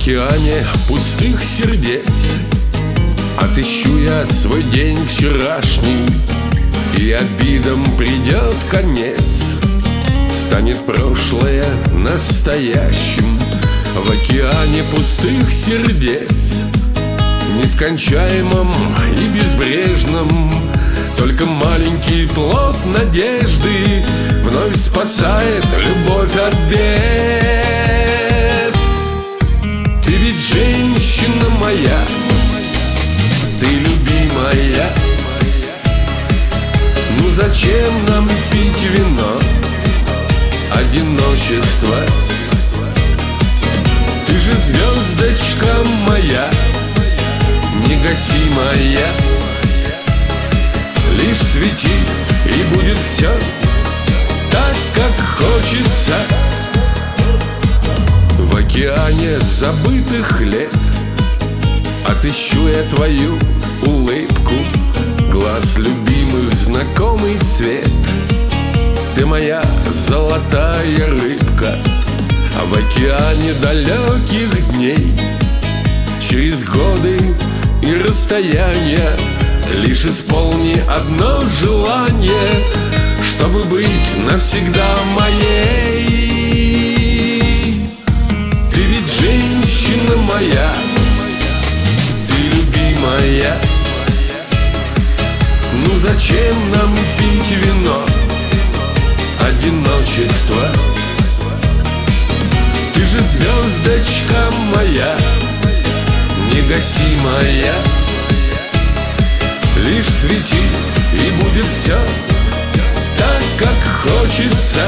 океане пустых сердец отыщу я свой день вчерашний, и обидам придет конец. Станет прошлое настоящим в океане пустых сердец, нескончаемом и безбрежном. Только маленький плод надежды вновь спасает любовь от бед. Ты ведь женщина моя, ты любимая. Ну зачем нам пить вино, одиночество? Ты же звездочка моя, негасимая. Лишь свети, и будет все так, как хочется. В океане забытых лет отыщу я твою улыбку, глаз любимых знакомый цвет. Ты моя золотая рыбка, а в океане далеких дней, через годы и расстояния, лишь исполни одно желание, чтобы быть навсегда моей. Ты ведь женщина моя, ты любимая. Ну зачем нам пить вино, одиночество? Ты же звездочка моя, негасимая. Лишь свети, и будет все так, как хочется.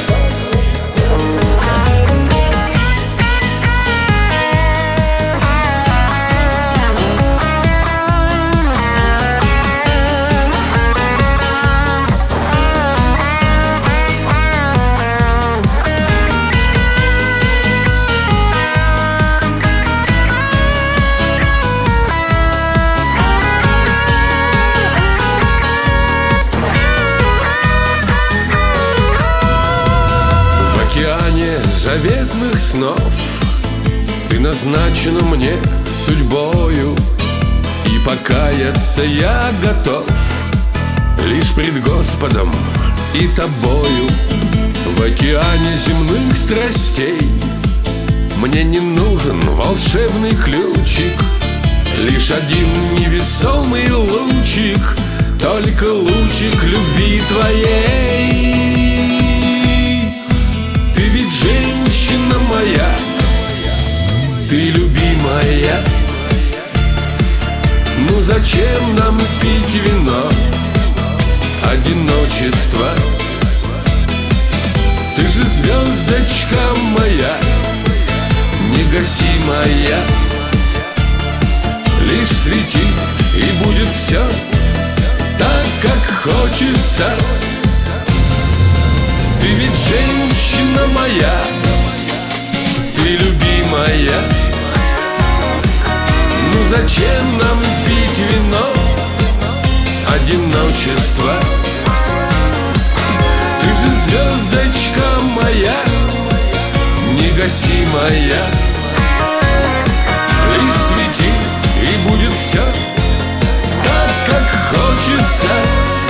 Заветных снов ты назначена мне судьбою, и покаяться я готов лишь пред Господом и тобою. В океане земных страстей мне не нужен волшебный ключик, лишь один невесомый лучик, только лучик любви твоей. Ты ведь женщина моя, ты любимая. Ну зачем нам пить вино, одиночество? Ты же звездочка моя, негасимая. Лишь свети, и будет все так, как хочется. Ты ведь женщина моя, ты любимая. Ну зачем нам пить вино, одиночество? Ты же звездочка моя, негасимая. Лишь свети, и будет все так, как хочется.